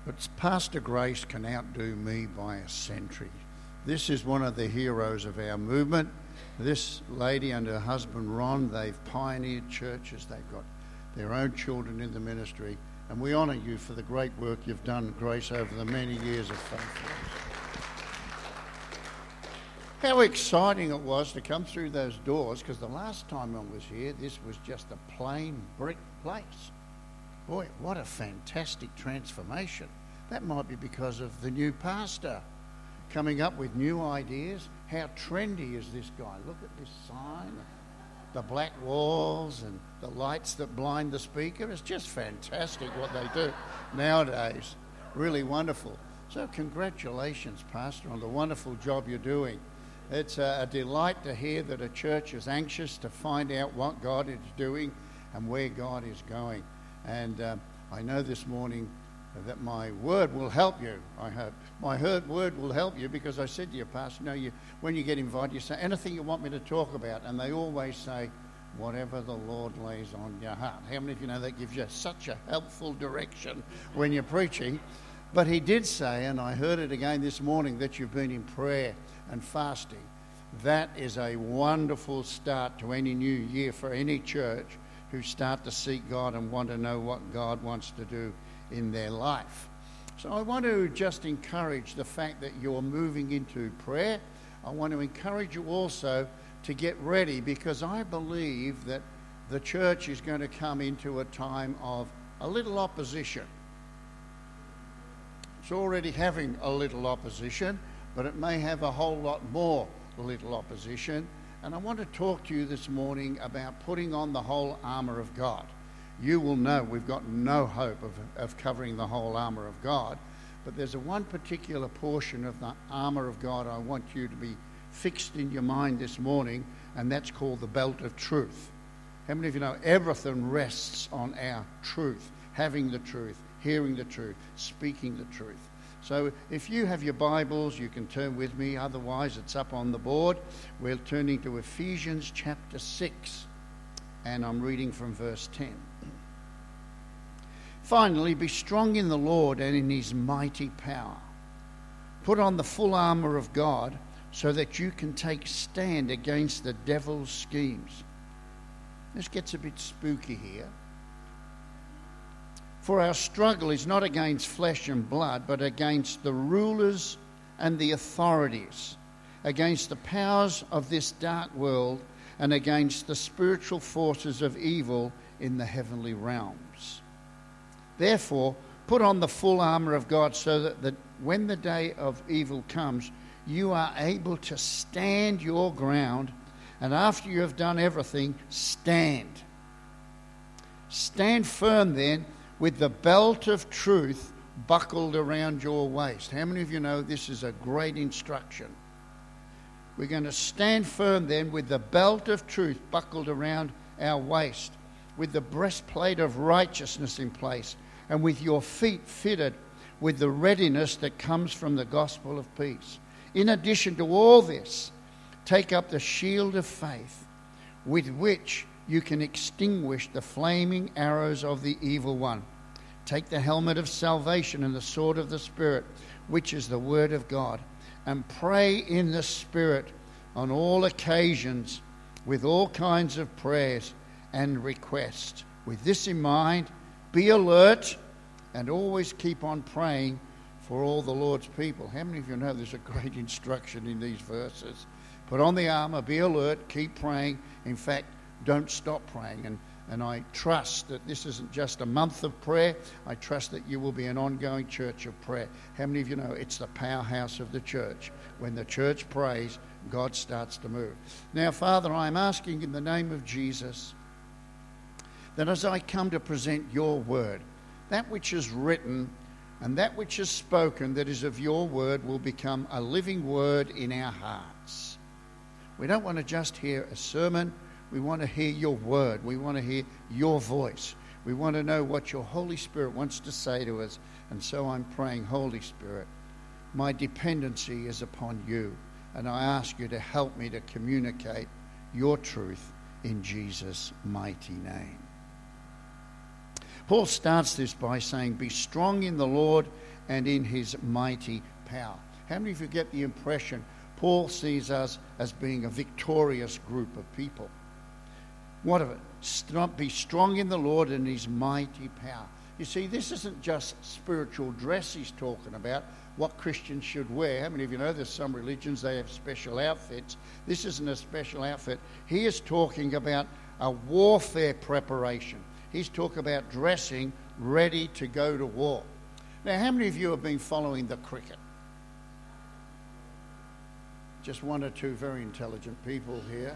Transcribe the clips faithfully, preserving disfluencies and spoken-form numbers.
But Pastor Grace can outdo me by a century. This is one of the heroes of our movement. This lady and her husband Ron, they've pioneered churches. They've got their own children in the ministry. And we honour you for the great work you've done, Grace, over the many years of faithfulness. How exciting it was to come through those doors, because the last time I was here, this was just a plain brick place. Boy, what a fantastic transformation. That might be because of the new pastor coming up with new ideas. How trendy is this guy? Look at this sign, the black walls and the lights that blind the speaker. It's just fantastic what they do nowadays. Really wonderful. So congratulations, Pastor, on the wonderful job you're doing. It's a, a delight to hear that a church is anxious to find out what God is doing and where God is going. And uh, I know this morning that my word will help you, I hope. My word will help you, because I said to you, Pastor, you know, you, when you get invited, you say, anything you want me to talk about? And they always say, whatever the Lord lays on your heart. How many of you know that gives you such a helpful direction when you're preaching? But he did say, and I heard it again this morning, that you've been in prayer and fasting. That is a wonderful start to any new year for any church who start to seek God and want to know what God wants to do in their life. So I want to just encourage the fact that you're moving into prayer. I want to encourage you also to get ready, because I believe that the church is going to come into a time of a little opposition. It's already having a little opposition, but it may have a whole lot more little opposition. And I want to talk to you this morning about putting on the whole armour of God. You will know we've got no hope of, of covering the whole armour of God, but there's a one particular portion of the armour of God I want you to be fixed in your mind this morning, and that's called the belt of truth. How many of you know everything rests on our truth, having the truth, hearing the truth, speaking the truth? So if you have your Bibles, you can turn with me. Otherwise, it's up on the board. We're turning to Ephesians chapter six, and I'm reading from verse ten. Finally, be strong in the Lord and in his mighty power. Put on the full armour of God so that you can take stand against the devil's schemes. This gets a bit spooky here. For our struggle is not against flesh and blood, but against the rulers and the authorities, against the powers of this dark world, and against the spiritual forces of evil in the heavenly realms. Therefore, put on the full armour of God so that the, when the day of evil comes, you are able to stand your ground, and after you have done everything, stand. Stand firm then, with the belt of truth buckled around your waist. How many of you know this is a great instruction? We're going to stand firm then with the belt of truth buckled around our waist, with the breastplate of righteousness in place, and with your feet fitted with the readiness that comes from the gospel of peace. In addition to all this, take up the shield of faith, with which you can extinguish the flaming arrows of the evil one. Take the helmet of salvation and the sword of the Spirit, which is the word of God, and pray in the Spirit on all occasions with all kinds of prayers and requests. With this in mind, be alert and always keep on praying for all the Lord's people. How many of you know there's a great instruction in these verses? Put on the armour, be alert, keep praying. In fact, don't stop praying. And, and I trust that this isn't just a month of prayer. I trust that you will be an ongoing church of prayer. How many of you know it's the powerhouse of the church? When the church prays, God starts to move. Now, Father, I'm asking in the name of Jesus that as I come to present your word, that which is written and that which is spoken that is of your word will become a living word in our hearts. We don't want to just hear a sermon. We want to hear your word. We want to hear your voice. We want to know what your Holy Spirit wants to say to us. And so I'm praying, Holy Spirit, my dependency is upon you. And I ask you to help me to communicate your truth in Jesus' mighty name. Paul starts this by saying, be strong in the Lord and in his mighty power. How many of you get the impression Paul sees us as being a victorious group of people? What of it? St- be strong in the Lord and his mighty power. You see, this isn't just spiritual dress he's talking about, what Christians should wear. How many of you know there's some religions, they have special outfits? This isn't a special outfit. He is talking about a warfare preparation. He's talking about dressing ready to go to war. Now, how many of you have been following the cricket? Just one or two very intelligent people here.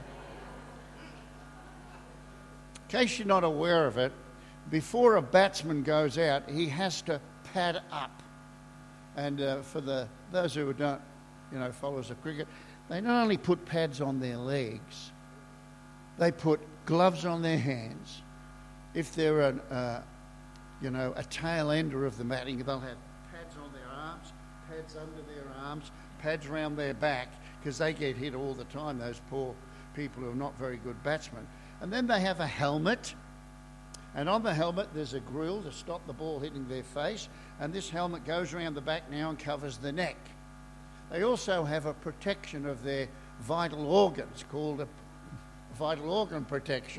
In case you're not aware of it, before a batsman goes out, he has to pad up. And uh, for the those who don't, you know, followers of cricket, they not only put pads on their legs, they put gloves on their hands. If they're an, uh, you know, a tail ender of the batting, they'll have pads on their arms, pads under their arms, pads around their back, because they get hit all the time, those poor people who are not very good batsmen. And then they have a helmet, and on the helmet there's a grill to stop the ball hitting their face, and this helmet goes around the back now and covers the neck. They also have a protection of their vital organs called a vital organ protection.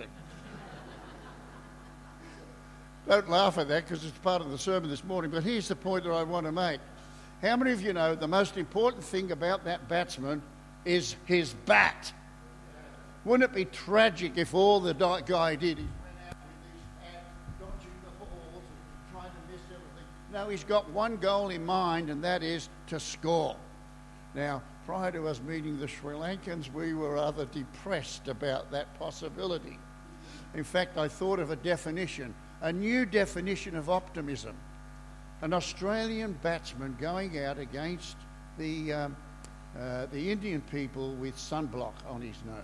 Don't laugh at that because it's part of the sermon this morning, but here's the point that I want to make. How many of you know the most important thing about that batsman is his bat? Wouldn't it be tragic if all the guy did is went out with his hat, dodging the balls, and trying to miss everything? No, he's got one goal in mind, and that is to score. Now, prior to us meeting the Sri Lankans, we were rather depressed about that possibility. In fact, I thought of a definition, a new definition of optimism. An Australian batsman going out against the, um, uh, the Indian people with sunblock on his nose.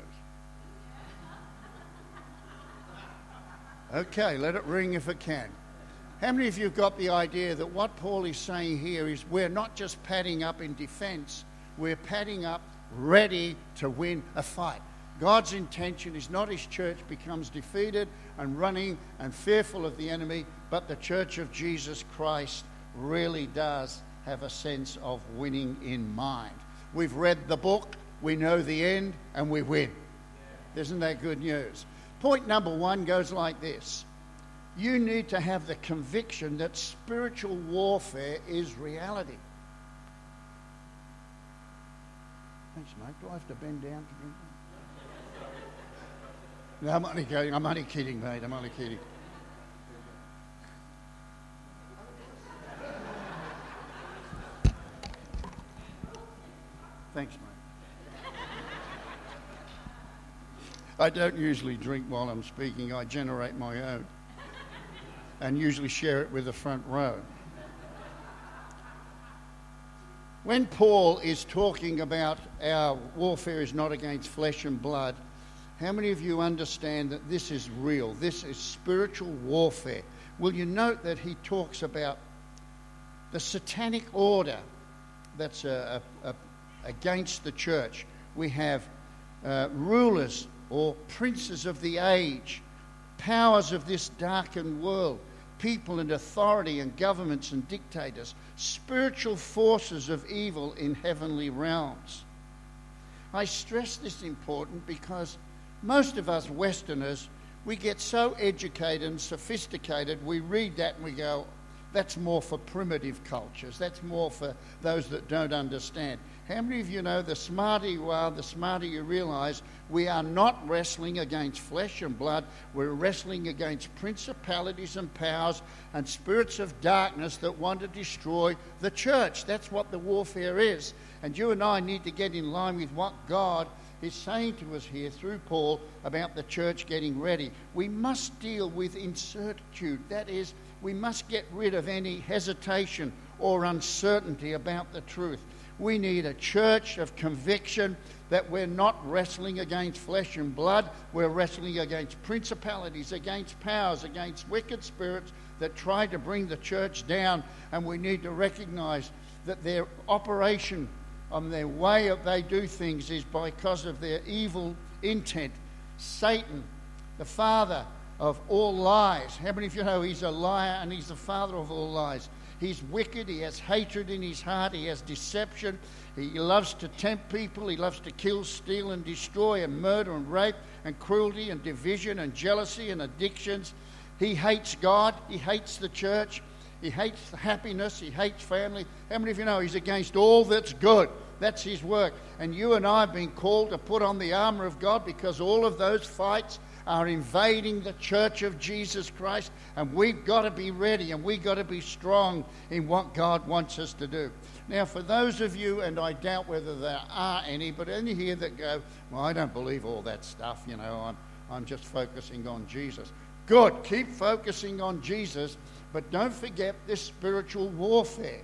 Okay, let it ring if it can. How many of you have got the idea that what Paul is saying here is we're not just padding up in defence, we're padding up ready to win a fight. God's intention is not his church becomes defeated and running and fearful of the enemy, but the church of Jesus Christ really does have a sense of winning in mind. We've read the book, we know the end, and we win. Isn't that good news? Point number one goes like this. You need to have the conviction that spiritual warfare is reality. Thanks, mate. Do I have to bend down to drink? No, I'm only kidding. I'm only kidding, mate. I'm only kidding. Thanks, mate. I don't usually drink while I'm speaking. I generate my own and usually share it with the front row. When Paul is talking about our warfare is not against flesh and blood, how many of you understand that this is real? This is spiritual warfare. Will you note that he talks about the satanic order that's a, a, a, against the church? We have uh, rulers or princes of the age, powers of this darkened world, people and authority and governments and dictators, spiritual forces of evil in heavenly realms. I stress this important because most of us Westerners, we get so educated and sophisticated, we read that and we go, that's more for primitive cultures, that's more for those that don't understand. How many of you know the smarter you are, the smarter you realise we are not wrestling against flesh and blood, we're wrestling against principalities and powers and spirits of darkness that want to destroy the church. That's what the warfare is. And you and I need to get in line with what God is saying to us here through Paul about the church getting ready. We must deal with incertitude. That is, we must get rid of any hesitation or uncertainty about the truth. We need a church of conviction that we're not wrestling against flesh and blood. We're wrestling against principalities, against powers, against wicked spirits that try to bring the church down. And we need to recognize that their operation on their way that they do things is because of their evil intent. Satan, the father of all lies. How many of you know he's a liar and he's the father of all lies? He's wicked. He has hatred in his heart. He has deception. He loves to tempt people. He loves to kill, steal, and destroy, and murder, and rape, and cruelty, and division, and jealousy, and addictions. He hates God. He hates the church. He hates happiness. He hates family. How many of you know he's against all that's good? That's his work. And you and I have been called to put on the armour of God, because all of those fights are invading the church of Jesus Christ, and we've got to be ready, and we've got to be strong in what God wants us to do. Now, for those of you, and I doubt whether there are any, but any here that go, well, I don't believe all that stuff, you know, I'm, I'm just focusing on Jesus. Good, keep focusing on Jesus, but don't forget this spiritual warfare.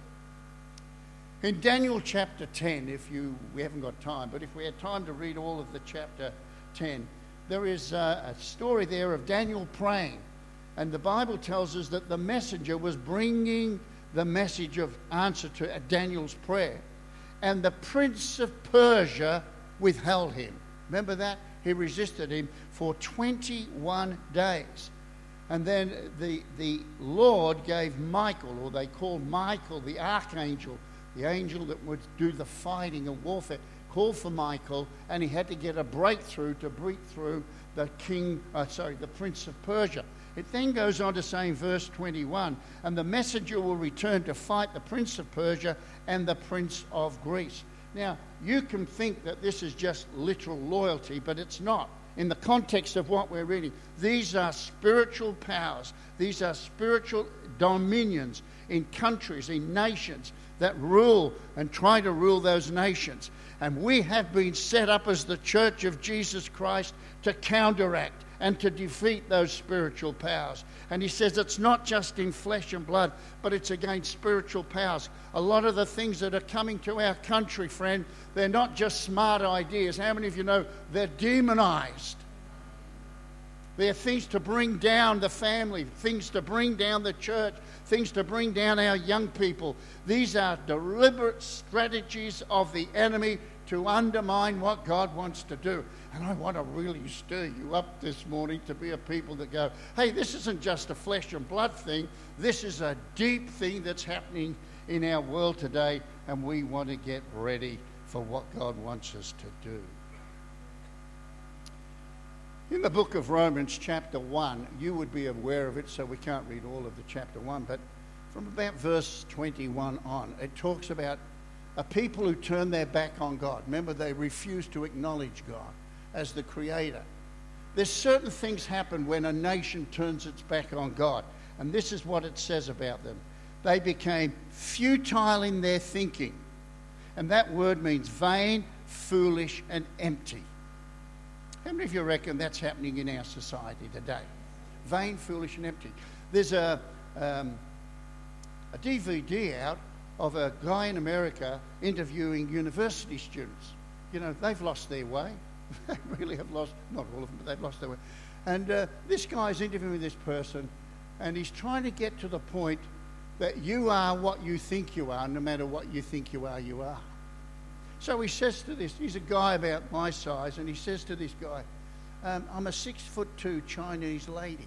In Daniel chapter ten, if you, we haven't got time, but if we had time to read all of the chapter ten, there is a, a story there of Daniel praying. And the Bible tells us that the messenger was bringing the message of answer to Daniel's prayer. And the prince of Persia withheld him. Remember that? He resisted him for twenty-one days. And then the, the Lord gave Michael, or they called Michael the archangel, the angel that would do the fighting and warfare, called for Michael, and he had to get a breakthrough to break through the king, uh, sorry, the prince of Persia. It then goes on to say in verse twenty-one, and the messenger will return to fight the prince of Persia and the prince of Greece. Now, you can think that this is just literal loyalty, but it's not. In the context of what we're reading, these are spiritual powers. These are spiritual dominions in countries, in nations that rule and try to rule those nations. And we have been set up as the church of Jesus Christ to counteract and to defeat those spiritual powers. And he says it's not just in flesh and blood, but it's against spiritual powers. A lot of the things that are coming to our country, friend, they're not just smart ideas. How many of you know they're demonized? They're things to bring down the family, things to bring down the church, things to bring down our young people. These are deliberate strategies of the enemy to undermine what God wants to do. And I want to really stir you up this morning to be a people that go, hey, this isn't just a flesh and blood thing. This is a deep thing that's happening in our world today, and we want to get ready for what God wants us to do. In the book of Romans chapter one, you would be aware of it, so we can't read all of the chapter one, but from about verse twenty-one on, it talks about a people who turn their back on God. Remember, they refuse to acknowledge God as the creator. There's certain things happen when a nation turns its back on God, and this is what it says about them. They became futile in their thinking, and that word means vain, foolish, and empty. How many of you reckon that's happening in our society today? Vain, foolish, and empty. There's a, um, a D V D out of a guy in America interviewing university students. You know, they've lost their way. They really have lost, not all of them, but they've lost their way. And uh, this guy's interviewing this person, and he's trying to get to the point that you are what you think you are, no matter what you think you are, you are. So he says to this, he's a guy about my size, and he says to this guy, um, I'm a six foot two Chinese lady.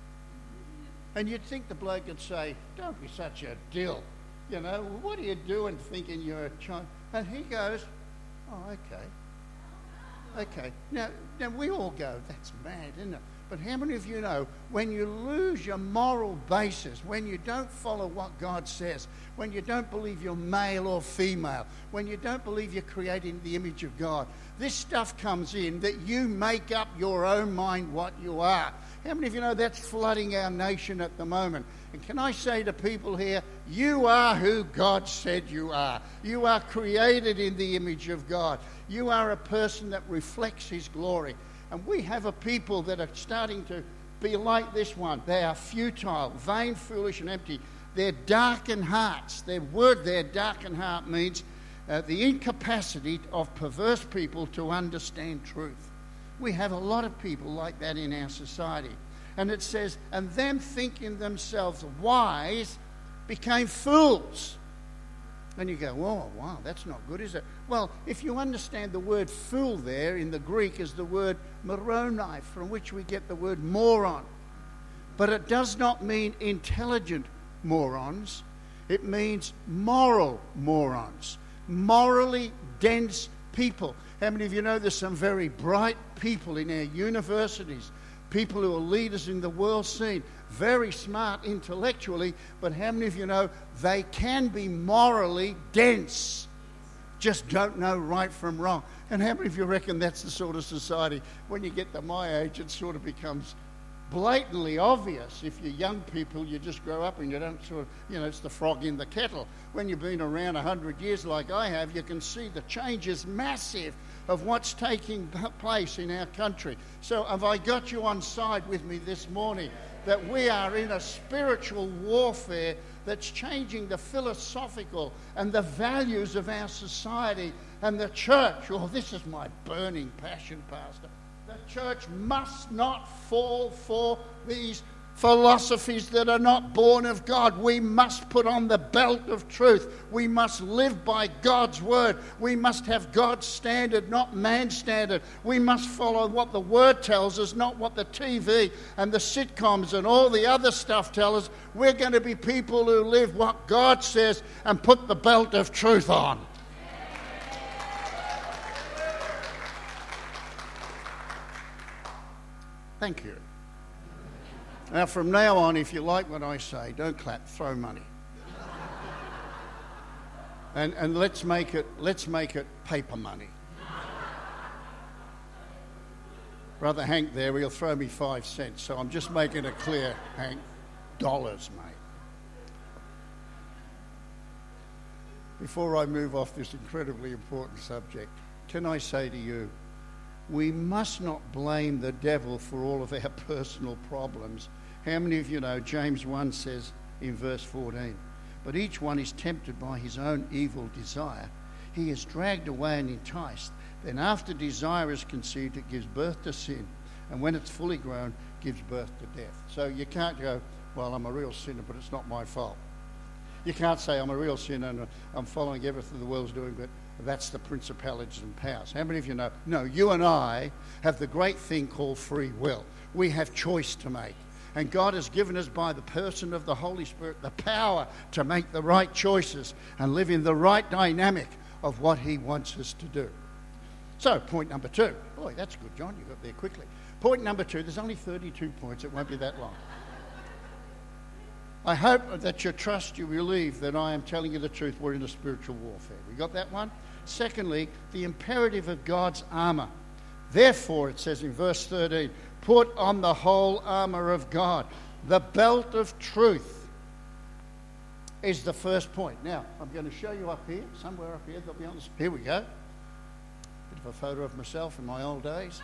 And you'd think the bloke would say, don't be such a dill. You know, what are you doing thinking you're a Chinese? And he goes, oh, okay. Okay. Now, now we all go, that's mad, isn't it? But how many of you know, when you lose your moral basis, when you don't follow what God says, when you don't believe you're male or female, when you don't believe you're created in the image of God, this stuff comes in that you make up your own mind what you are. How many of you know that's flooding our nation at the moment? And can I say to people here, you are who God said you are. You are created in the image of God. You are a person that reflects His glory. And we have a people that are starting to be like this one. They are futile, vain, foolish, and empty. They're darkened hearts. Their word there, darkened heart, means uh, the incapacity of perverse people to understand truth. We have a lot of people like that in our society. And it says, and them thinking themselves wise became fools. And you go, oh, wow, that's not good, is it? Well, if you understand the word fool there in the Greek is the word moroni, from which we get the word moron. But it does not mean intelligent morons. It means moral morons, morally dense people. How many of you know there's some very bright people in our universities, people who are leaders in the world scene, very smart intellectually, but how many of you know they can be morally dense, just don't know right from wrong? And how many of you reckon that's the sort of society, when you get to my age, it sort of becomes blatantly obvious. If you're young people, you just grow up and you don't sort of, you know, it's the frog in the kettle. When you've been around a hundred years like I have, you can see the change is massive of what's taking place in our country. So have I got you on side with me this morning that we are in a spiritual warfare that's changing the philosophical and the values of our society and the church? Oh, this is my burning passion, Pastor. The church must not fall for these philosophies that are not born of God. We must put on the belt of truth. We must live by God's word. We must have God's standard, not man's standard. We must follow what the word tells us, not what the T V and the sitcoms and all the other stuff tell us. We're going to be people who live what God says and put the belt of truth on. Thank you. Now, from now on, if you like what I say, don't clap, throw money. And and let's make it let's make it paper money. Brother Hank there, he'll throw me five cents, so I'm just making it clear, Hank, dollars, mate. Before I move off this incredibly important subject, can I say to you, we must not blame the devil for all of our personal problems. How many of you know James one says in verse fourteen, but each one is tempted by his own evil desire. He is dragged away and enticed. Then after desire is conceived, it gives birth to sin. And when it's fully grown, gives birth to death. So you can't go, well, I'm a real sinner, but it's not my fault. You can't say I'm a real sinner and I'm following everything the world's doing, but that's the principalities and powers. How many of you know? No, you and I have the great thing called free will. We have choice to make. And God has given us by the person of the Holy Spirit the power to make the right choices and live in the right dynamic of what he wants us to do. So, point number two. Boy, that's good, John. You got there quickly. Point number two. There's only thirty-two points. It won't be that long. I hope that you trust, you believe that I am telling you the truth. We're in a spiritual warfare. We got that one? Secondly, the imperative of God's armour. Therefore, it says in verse thirteen, put on the whole armour of God. The belt of truth is the first point. Now, I'm going to show you up here, somewhere up here. They'll be on this. Here we go. Bit of a photo of myself in my old days.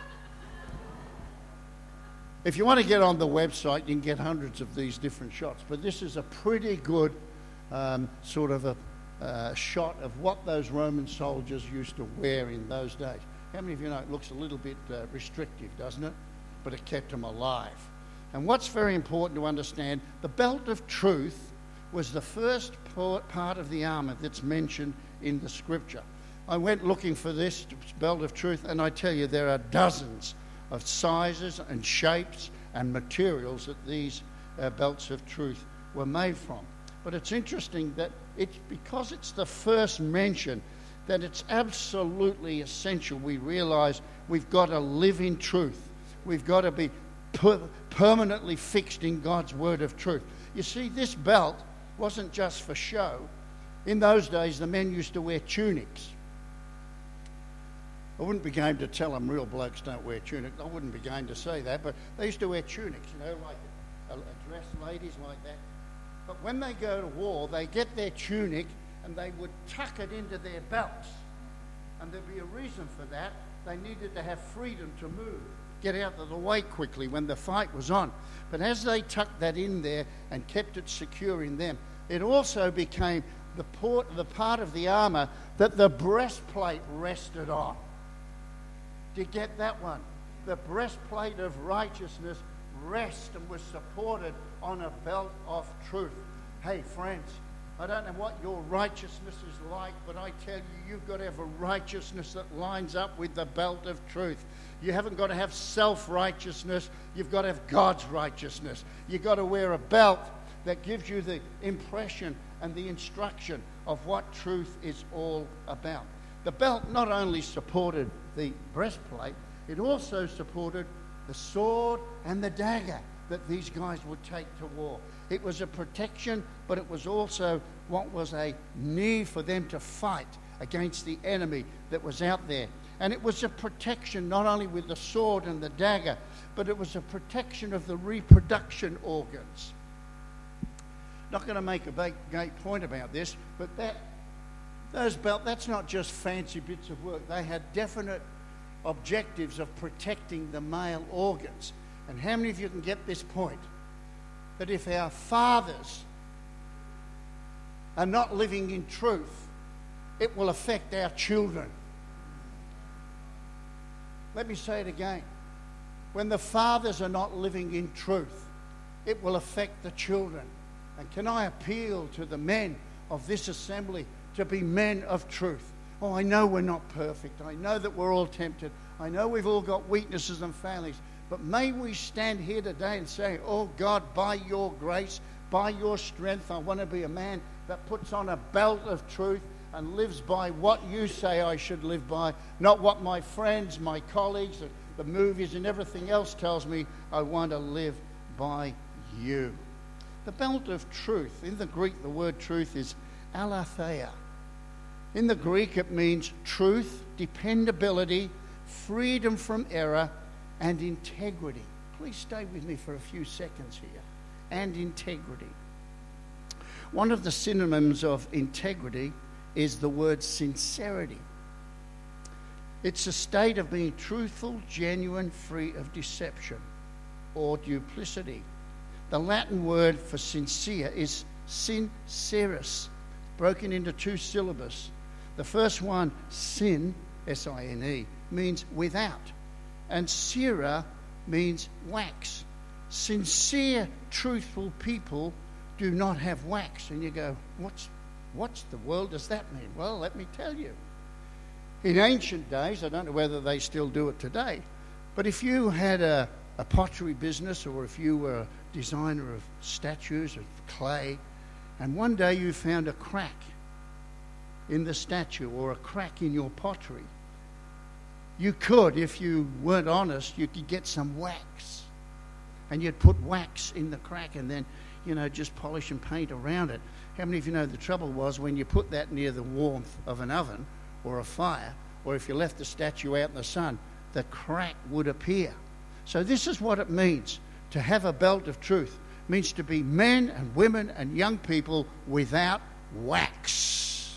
If you want to get on the website, you can get hundreds of these different shots. But this is a pretty good um, sort of a uh, shot of what those Roman soldiers used to wear in those days. How many of you know it looks a little bit uh, restrictive, doesn't it? But it kept them alive. And what's very important to understand, the belt of truth was the first part of the armour that's mentioned in the scripture. I went looking for this belt of truth, and I tell you there are dozens of sizes and shapes and materials that these uh, belts of truth were made from. But it's interesting that it's because it's the first mention that it's absolutely essential we realise we've got to live in truth. We've got to be per- permanently fixed in God's word of truth. You see, this belt wasn't just for show. In those days, the men used to wear tunics. I wouldn't be going to tell them real blokes don't wear tunics. I wouldn't be going to say that, but they used to wear tunics, you know, like a, a dress, ladies like that. But when they go to war, they get their tunic and they would tuck it into their belts. And there'd be a reason for that. They needed to have freedom to move, get out of the way quickly when the fight was on. But as they tucked that in there and kept it secure in them, it also became the, port, the part of the armour that the breastplate rested on. Do you get that one? The breastplate of righteousness rested and was supported on a belt of truth. Hey, friends, I don't know what your righteousness is like, but I tell you, you've got to have a righteousness that lines up with the belt of truth. You haven't got to have self-righteousness. You've got to have God's righteousness. You've got to wear a belt that gives you the impression and the instruction of what truth is all about. The belt not only supported the breastplate, it also supported the sword and the dagger that these guys would take to war. It was a protection, but it was also what was a need for them to fight against the enemy that was out there. And it was a protection not only with the sword and the dagger, but it was a protection of the reproduction organs. Not going to make a big, great point about this, but that those belt, that's not just fancy bits of work. They had definite objectives of protecting the male organs. And how many of you can get this point? That if our fathers are not living in truth, it will affect our children. Let me say it again. When the fathers are not living in truth, it will affect the children. And can I appeal to the men of this assembly to be men of truth? Oh, I know we're not perfect. I know that we're all tempted. I know we've all got weaknesses and failings. But may we stand here today and say, oh God, by your grace, by your strength, I want to be a man that puts on a belt of truth and lives by what you say I should live by, not what my friends, my colleagues, the movies and everything else tells me. I want to live by you. The belt of truth, in the Greek the word truth is aletheia. In the Greek it means truth, dependability, freedom from error, and integrity. Please stay with me for a few seconds here. And integrity. One of the synonyms of integrity is the word sincerity. It's a state of being truthful, genuine, free of deception or duplicity. The Latin word for sincere is sincerus, broken into two syllables. The first one, sin, S I N E, means without. And cera means wax. Sincere, truthful people do not have wax. And you go, what's, what's the world does that mean? Well, let me tell you. In ancient days, I don't know whether they still do it today, but if you had a, a pottery business or if you were a designer of statues of clay, and one day you found a crack in the statue or a crack in your pottery, you could, if you weren't honest, you could get some wax. And you'd put wax in the crack and then, you know, just polish and paint around it. How many of you know the trouble was when you put that near the warmth of an oven or a fire, or if you left the statue out in the sun, the crack would appear. So this is what it means to have a belt of truth. It means to be men and women and young people without wax.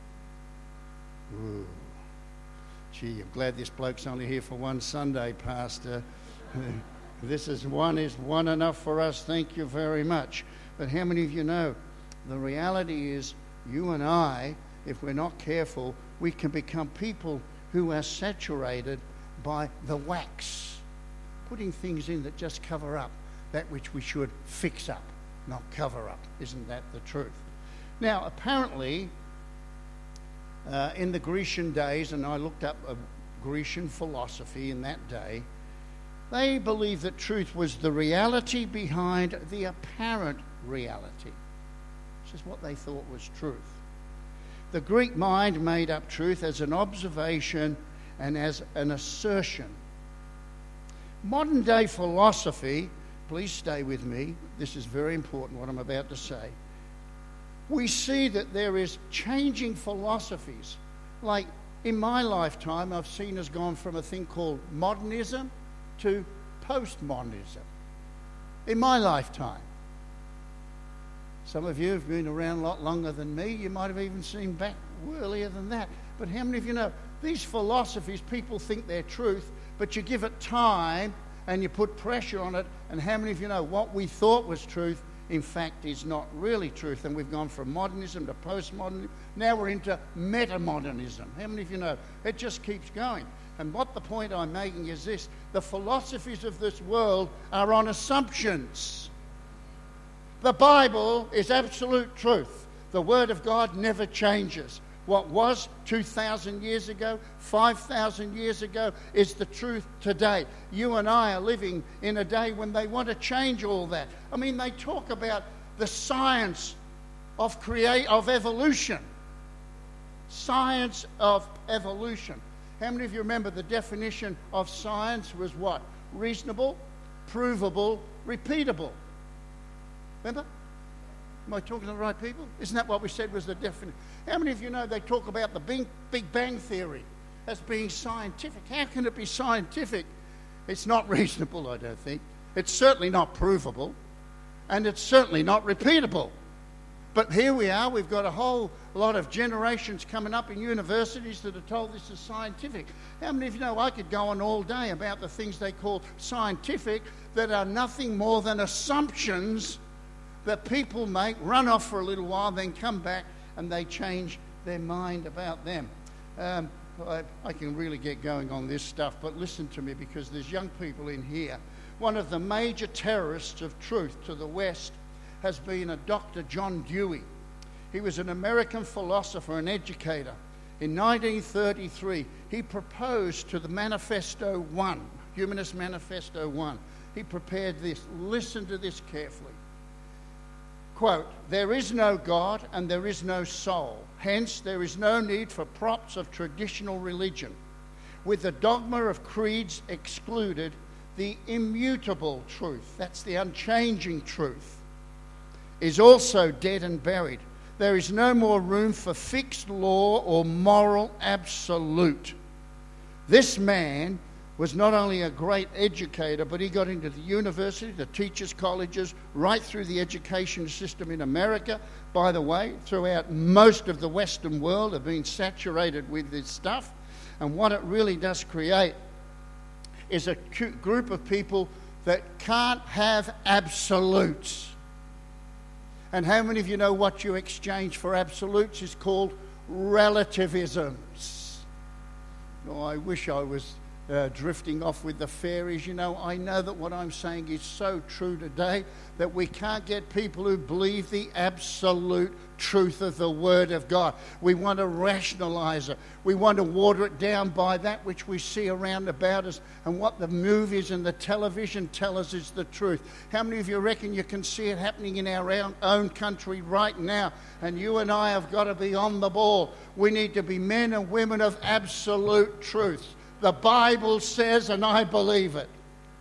Ooh. Gee, I'm glad this bloke's only here for one Sunday, Pastor. This is one is one enough for us. Thank you very much. But how many of you know the reality is you and I, if we're not careful, we can become people who are saturated by the wax, putting things in that just cover up that which we should fix up, not cover up. Isn't that the truth? Now, apparently, Uh, in the Grecian days, and I looked up a Grecian philosophy in that day, they believed that truth was the reality behind the apparent reality. This is what they thought was truth. The Greek mind made up truth as an observation and as an assertion. Modern day philosophy, please stay with me, this is very important what I'm about to say. We see that there is changing philosophies. Like in my lifetime, I've seen us gone from a thing called modernism to postmodernism. In my lifetime. Some of you have been around a lot longer than me. You might have even seen back earlier than that. But how many of you know these philosophies, people think they're truth, but you give it time and you put pressure on it, and how many of you know what we thought was truth in fact is not really truth? And we've gone from modernism to postmodernism. Now we're into metamodernism. How many of you know? It just keeps going. And what the point I'm making is this: the philosophies of this world are on assumptions. The Bible is absolute truth. The Word of God never changes. What was two thousand years ago, five thousand years ago, is the truth today. You and I are living in a day when they want to change all that. I mean, they talk about the science of create of evolution. Science of evolution. How many of you remember the definition of science was what? Reasonable, provable, repeatable. Remember? Am I talking to the right people? Isn't that what we said was the definition? How many of you know they talk about the Big, Big Bang Theory as being scientific? How can it be scientific? It's not reasonable, I don't think. It's certainly not provable. And it's certainly not repeatable. But here we are, we've got a whole lot of generations coming up in universities that are told this is scientific. How many of you know I could go on all day about the things they call scientific that are nothing more than assumptions that people make, run off for a little while, then come back and they change their mind about them. Um, I, I can really get going on this stuff, but listen to me, because there's young people in here. One of the major terrorists of truth to the West has been a Doctor John Dewey. He was an American philosopher and educator. In nineteen thirty-three, he proposed to the Manifesto One, Humanist Manifesto One. He prepared this. Listen to this carefully. Quote, "There is no God and there is no soul. Hence, there is no need for props of traditional religion. With the dogma of creeds excluded, the immutable truth," that's the unchanging truth, "is also dead and buried. There is no more room for fixed law or moral absolute." This man was not only a great educator, but he got into the university, the teachers' colleges, right through the education system in America. By the way, throughout most of the Western world have been saturated with this stuff. And what it really does create is a group of people that can't have absolutes. And how many of you know what you exchange for absolutes is called relativisms? Oh, I wish I was uh, drifting off with the fairies. You know, I know that what I'm saying is so true today, that we can't get people who believe the absolute truth of the Word of God. We want to rationalize it. We want to water it down by that which we see around about us, and what the movies and the television tell us is the truth. How many of you reckon you can see it happening in our own country right now? And you and I have got to be on the ball. We need to be men and women of absolute truth. The Bible says, and I believe it,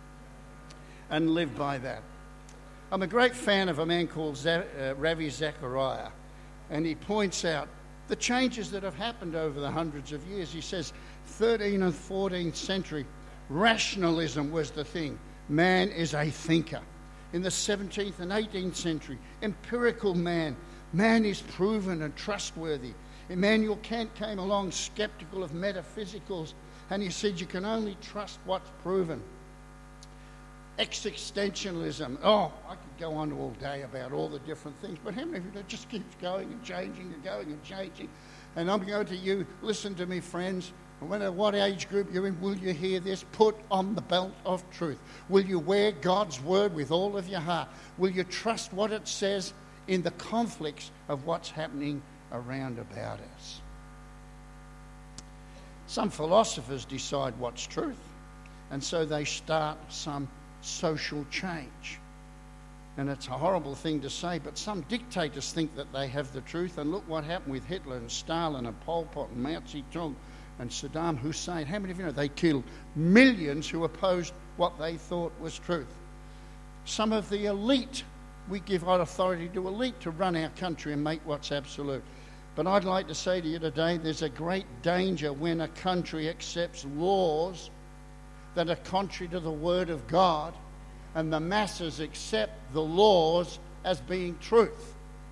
and live by that. I'm a great fan of a man called Z- uh, Ravi Zachariah, and he points out the changes that have happened over the hundreds of years. He says thirteenth and fourteenth century, rationalism was the thing. Man is a thinker. In the seventeenth and eighteenth century, empirical man. Man is proven and trustworthy. Immanuel Kant came along skeptical of metaphysicals, and he said you can only trust what's proven. Existentialism. Oh, I could go on all day about all the different things, but how many of you, it just keeps going and changing and going and changing? And I'm going to you, listen to me, friends. No matter what age group you're in, will you hear this? Put on the belt of truth. Will you wear God's word with all of your heart? Will you trust what it says in the conflicts of what's happening around about us? Some philosophers decide what's truth, and so they start some social change. And it's a horrible thing to say, but some dictators think that they have the truth. And look what happened with Hitler and Stalin and Pol Pot and Mao Zedong and Saddam Hussein. How many of you know they killed millions who opposed what they thought was truth? Some of the elite, we give our authority to elite to run our country and make what's absolute. But I'd like to say to you today, there's a great danger when a country accepts laws that are contrary to the Word of God, and the masses accept the laws as being truth.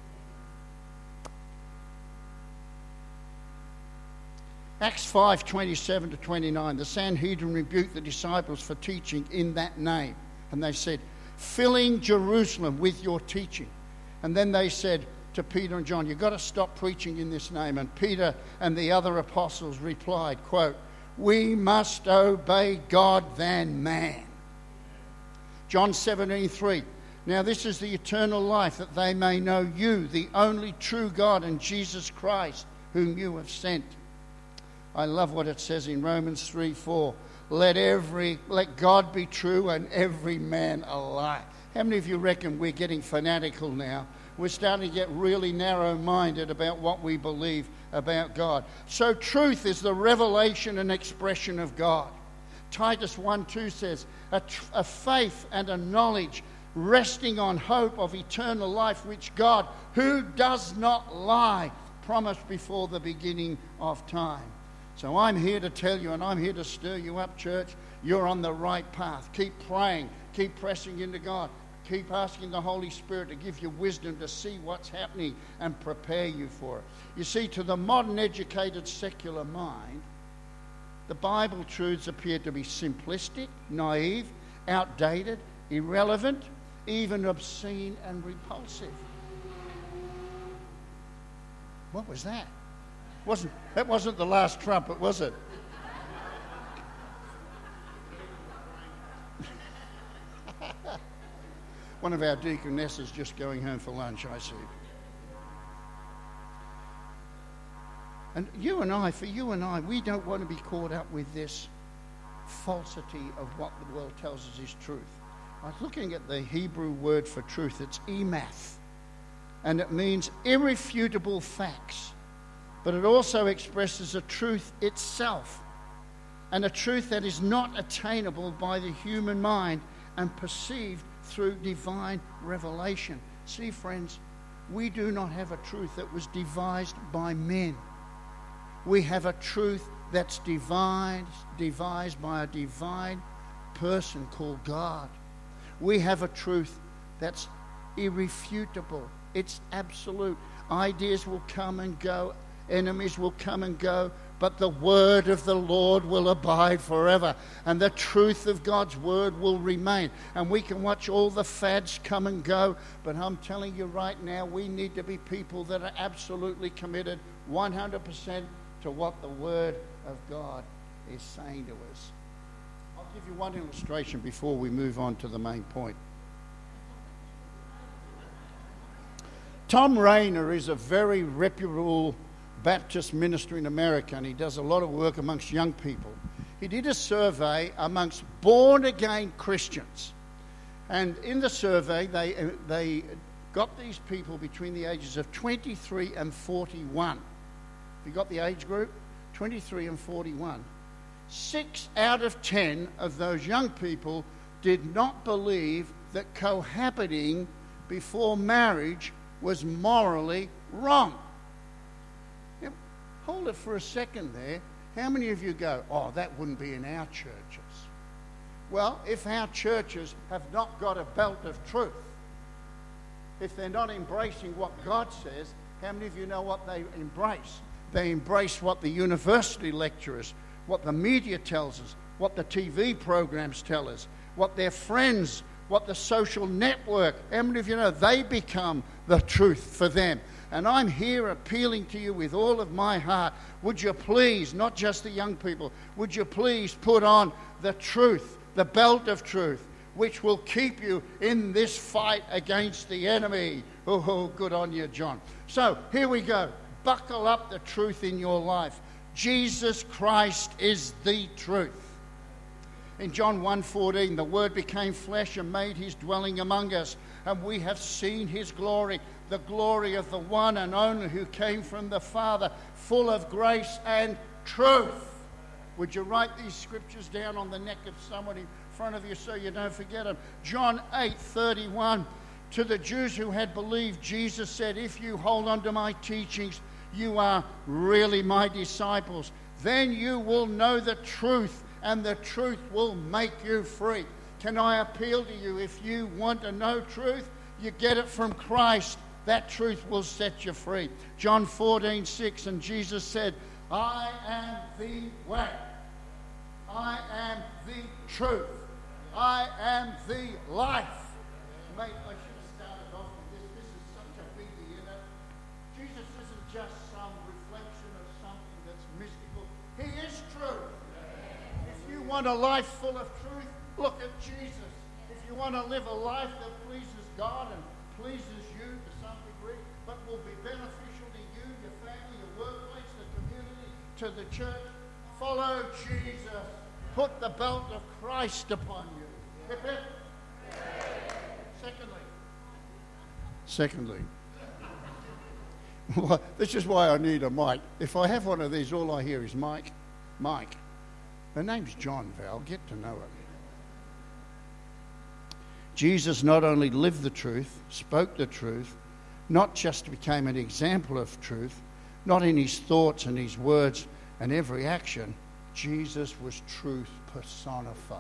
Acts five, twenty-seven to twenty-nine, the Sanhedrin rebuked the disciples for teaching in that name. And they said, filling Jerusalem with your teaching. And then they said to Peter and John, you've got to stop preaching in this name. And Peter and the other apostles replied, quote, we must obey God than man. John seventeen three. Now this is the eternal life, that they may know you, the only true God, and Jesus Christ, whom you have sent. I love what it says in Romans three four. Let every let God be true and every man a lie. How many of you reckon we're getting fanatical now We're starting to get really narrow-minded about what we believe about God. So truth is the revelation and expression of God. Titus one two says, a, tr- a faith and a knowledge resting on hope of eternal life, which God, who does not lie, promised before the beginning of time. So I'm here to tell you, and I'm here to stir you up, church. You're on the right path. Keep praying. Keep pressing into God. Keep asking the Holy Spirit to give you wisdom to see what's happening and prepare you for it. You see, to the modern educated secular mind, the Bible truths appear to be simplistic, naive, outdated, irrelevant, even obscene and repulsive. What was that? Wasn't that wasn't the last trumpet, was it? One of our deaconesses just going home for lunch, I see. And you and I, for you and I, we don't want to be caught up with this falsity of what the world tells us is truth. I was looking at the Hebrew word for truth. It's emath. And it means irrefutable facts. But it also expresses a truth itself. And a truth that is not attainable by the human mind and perceived through divine revelation. See, friends, we do not have a truth that was devised by men. We have a truth that's devised, devised by a divine person called God. We have a truth that's irrefutable. It's absolute. Ideas will come and go. Enemies will come and go. But the word of the Lord will abide forever. And the truth of God's word will remain. And we can watch all the fads come and go. But I'm telling you right now, we need to be people that are absolutely committed one hundred percent to what the word of God is saying to us. I'll give you one illustration before we move on to the main point. Tom Rainer is a very reputable Baptist minister in America, and he does a lot of work amongst young people. He did a survey amongst born-again Christians, and in the survey they they got these people between the ages of twenty-three and forty-one. You got the age group? twenty-three and forty-one. Six out of ten of those young people did not believe that cohabiting before marriage was morally wrong. Now, hold it for a second there. How many of you go, oh, that wouldn't be in our churches? Well, if our churches have not got a belt of truth, if they're not embracing what God says, how many of you know what they embrace? They embrace what the university lecturers, what the media tells us, what the T V programs tell us, what their friends, what the social network, how many of you know they become the truth for them? And I'm here appealing to you with all of my heart. Would you please, not just the young people, would you please put on the truth, the belt of truth, which will keep you in this fight against the enemy. Oh, good on you, John. So here we go. Buckle up the truth in your life. Jesus Christ is the truth. In John one fourteen, the Word became flesh and made his dwelling among us, and we have seen his glory, the glory of the one and only who came from the Father, full of grace and truth. Would you write these scriptures down on the neck of someone in front of you so you don't forget them? John eight thirty-one, to the Jews who had believed, Jesus said, if you hold on to my teachings, you are really my disciples. Then you will know the truth, and the truth will make you free. Can I appeal to you, if you want to know truth, you get it from Christ. That truth will set you free. John fourteen six, and Jesus said, I am the way. I am the truth. I am the life. Mate, I should have started off with this. This is such a biggie, isn't it? Jesus isn't just some reflection of something that's mystical. He is truth. If you want a life full of truth, look at Jesus. If you want to live a life that pleases God and pleases you to some degree, but will be beneficial to you, your family, your workplace, the community, to the church, follow Jesus. Put the belt of Christ upon you. Hip, hip. Secondly, secondly, This is why I need a mic. If I have one of these, all I hear is Mike, Mike. Her name's John, Val. Get to know her. Jesus not only lived the truth, spoke the truth, not just became an example of truth, not in his thoughts and his words and every action. Jesus was truth personified.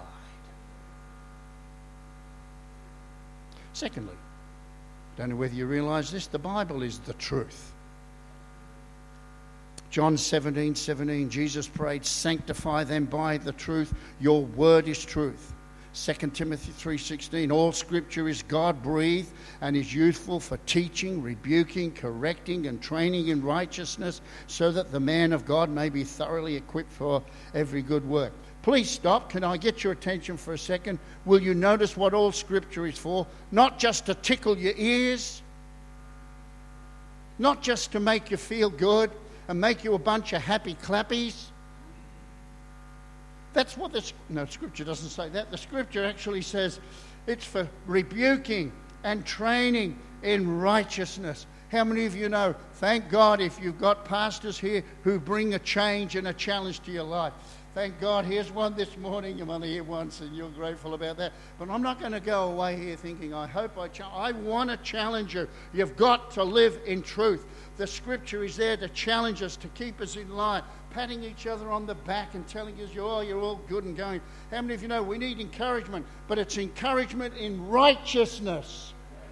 Secondly, don't know whether you realise this, the Bible is the truth. John seventeen seventeen, Jesus prayed, sanctify them by the truth. Your word is truth. Second Timothy three sixteen, all scripture is God-breathed and is useful for teaching, rebuking, correcting and training in righteousness, so that the man of God may be thoroughly equipped for every good work. Please stop. Can I get your attention for a second? Will you notice what all scripture is for? Not just to tickle your ears, not just to make you feel good and make you a bunch of happy clappies. That's what the no scripture doesn't say that. The scripture actually says it's for rebuking and training in righteousness. How many of you know, thank God if you've got pastors here who bring a change and a challenge to your life. Thank God, here's one this morning. I'm only here once and you're grateful about that. But I'm not going to go away here thinking, I hope I challenge. I want to challenge you. You've got to live in truth. The scripture is there to challenge us, to keep us in line, patting each other on the back and telling us, oh, you're all good and going. How many of you know we need encouragement? But it's encouragement in righteousness.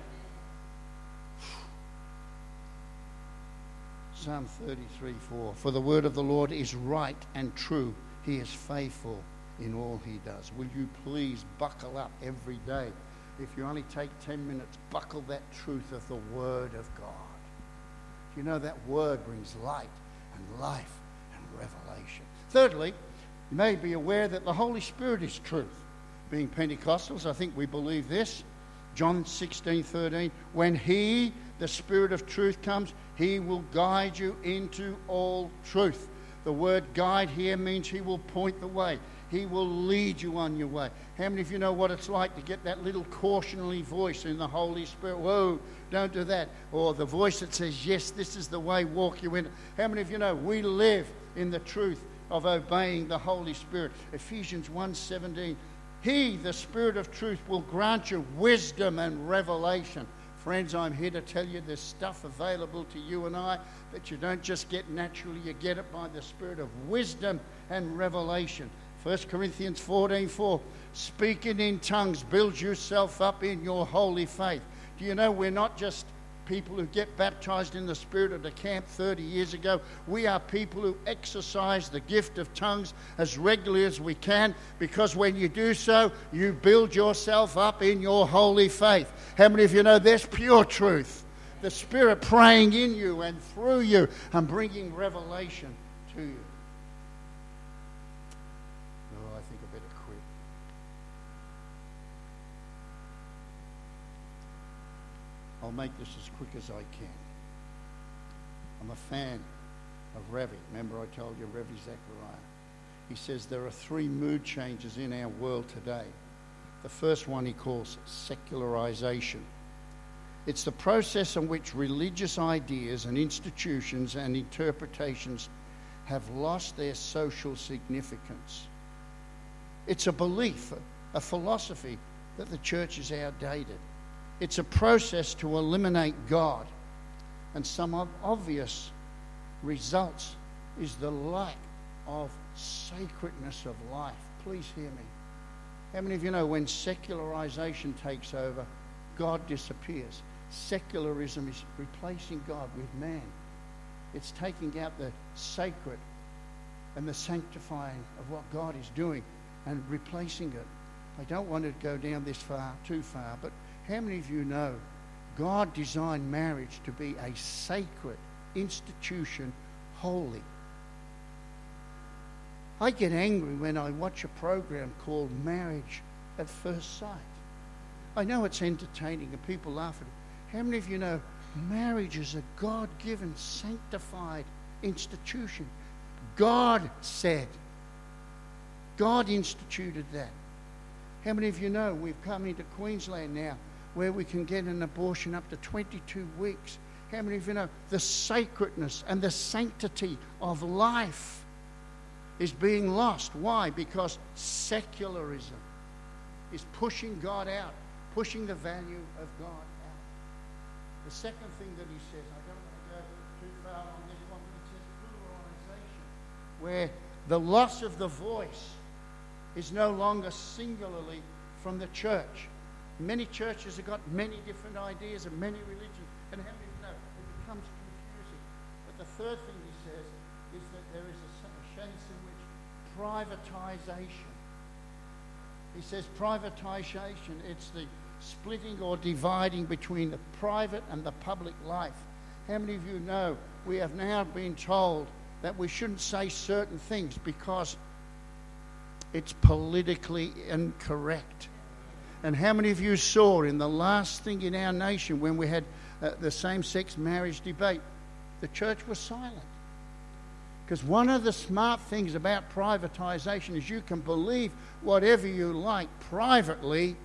Psalm thirty-three four, for the word of the Lord is right and true. He is faithful in all he does. Will you please buckle up every day? If you only take ten minutes, buckle that truth of the word of God. You know that word brings light and life and revelation. Thirdly, you may be aware that the Holy Spirit is truth. Being Pentecostals, I think we believe this. John sixteen thirteen, when he, the Spirit of truth, comes, he will guide you into all truth. The word guide here means he will point the way. He will lead you on your way. How many of you know what it's like to get that little cautionary voice in the Holy Spirit? Whoa, don't do that. Or the voice that says, yes, this is the way, walk you in. How many of you know we live in the truth of obeying the Holy Spirit? Ephesians one seventeen, he, the Spirit of truth, will grant you wisdom and revelation. Friends, I'm here to tell you there's stuff available to you and I that you don't just get naturally, you get it by the Spirit of wisdom and revelation. First Corinthians fourteen four, speaking in tongues builds yourself up in your holy faith. Do you know we're not just people who get baptized in the Spirit at a camp thirty years ago? We are people who exercise the gift of tongues as regularly as we can, because when you do so, you build yourself up in your holy faith. How many of you know there's pure truth? The Spirit praying in you and through you and bringing revelation to you. Oh, I think I better quit. I'll make this as quick as I can. I'm a fan of Ravi. Remember I told you Ravi Zachariah. He says there are three mood changes in our world today. The first one he calls secularization. It's the process in which religious ideas and institutions and interpretations have lost their social significance. It's a belief, a philosophy that the church is outdated. It's a process to eliminate God. And some of obvious results is the lack of sacredness of life. Please hear me. How many of you know when secularization takes over, God disappears? Secularism is replacing God with man. It's taking out the sacred and the sanctifying of what God is doing and replacing it. I don't want to go down this far, too far, but how many of you know God designed marriage to be a sacred institution, holy? I get angry when I watch a program called Marriage at First Sight. I know it's entertaining and people laugh at it. How many of you know marriage is a God-given, sanctified institution? God said. God instituted that. How many of you know we've come into Queensland now where we can get an abortion up to twenty-two weeks? How many of you know the sacredness and the sanctity of life is being lost? Why? Because secularism is pushing God out, pushing the value of God out. The second thing that he says, I don't want to go too far on this one, but it says pluralization, where the loss of the voice is no longer singularly from the church. Many churches have got many different ideas and many religions, and how many know it becomes confusing. But the third thing he says is that there is a sense in which privatization. He says privatization, it's the splitting or dividing between the private and the public life. How many of you know we have now been told that we shouldn't say certain things because it's politically incorrect? And how many of you saw in the last thing in our nation when we had uh, the same-sex marriage debate, the church was silent? Because one of the smart things about privatization is you can believe whatever you like privately,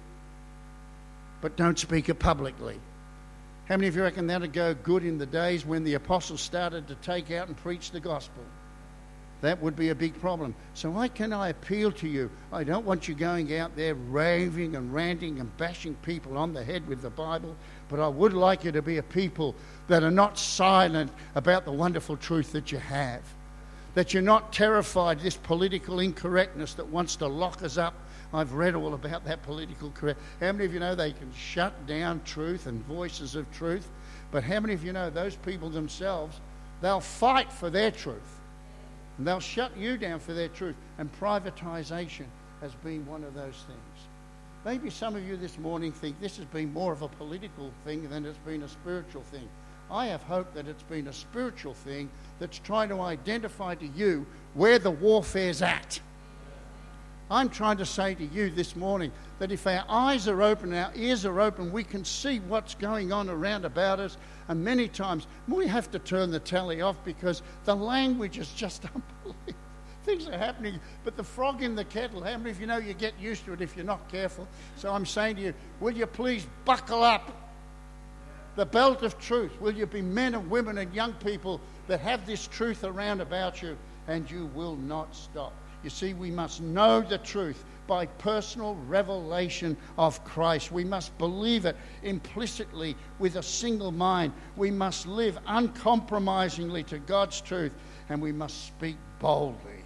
but don't speak it publicly. How many of you reckon that would go good in the days when the apostles started to take out and preach the gospel? That would be a big problem. So why can I appeal to you? I don't want you going out there raving and ranting and bashing people on the head with the Bible, but I would like you to be a people that are not silent about the wonderful truth that you have. That you're not terrified of this political incorrectness that wants to lock us up. I've read all about that political correct. How many of you know they can shut down truth and voices of truth? But how many of you know those people themselves, they'll fight for their truth. And they'll shut you down for their truth. And privatization has been one of those things. Maybe some of you this morning think this has been more of a political thing than it's been a spiritual thing. I have hope that it's been a spiritual thing that's trying to identify to you where the warfare's at. I'm trying to say to you this morning that if our eyes are open, our ears are open, we can see what's going on around about us. And many times we have to turn the telly off because the language is just unbelievable. Things are happening, but the frog in the kettle, how many of you know you get used to it if you're not careful? So I'm saying to you, will you please buckle up the belt of truth? Will you be men and women and young people that have this truth around about you, and you will not stop? You see, we must know the truth by personal revelation of Christ. We must believe it implicitly with a single mind. We must live uncompromisingly to God's truth, and we must speak boldly.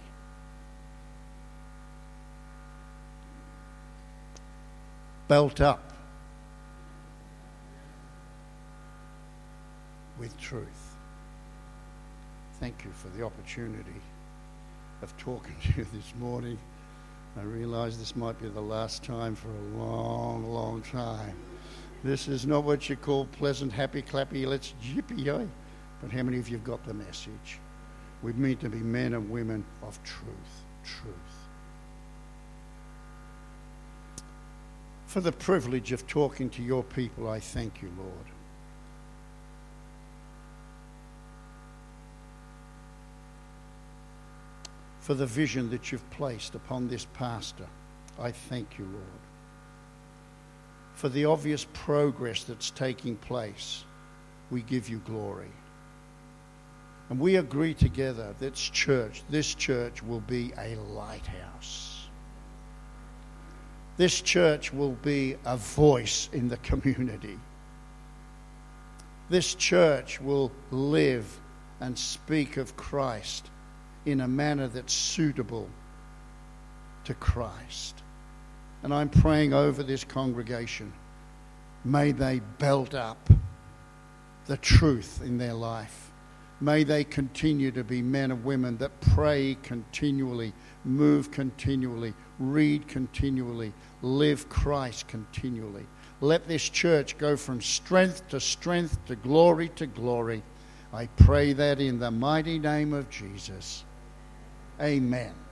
Belt up with truth. Thank you for the opportunity of talking to you this morning. I realise this might be the last time for a long, long time. This is not what you call pleasant, happy, clappy, let's yippee-yay. But how many of you have got the message? We mean to be men and women of truth, truth. For the privilege of talking to your people, I thank you, Lord. For the vision that you've placed upon this pastor, I thank you, Lord. For the obvious progress that's taking place, we give you glory. And we agree together that church, this church will be a lighthouse. This church will be a voice in the community. This church will live and speak of Christ in a manner that's suitable to Christ. And I'm praying over this congregation. May they belt up the truth in their life. May they continue to be men and women that pray continually, move continually, read continually, live Christ continually. Let this church go from strength to strength, to glory to glory. I pray that in the mighty name of Jesus. Amen.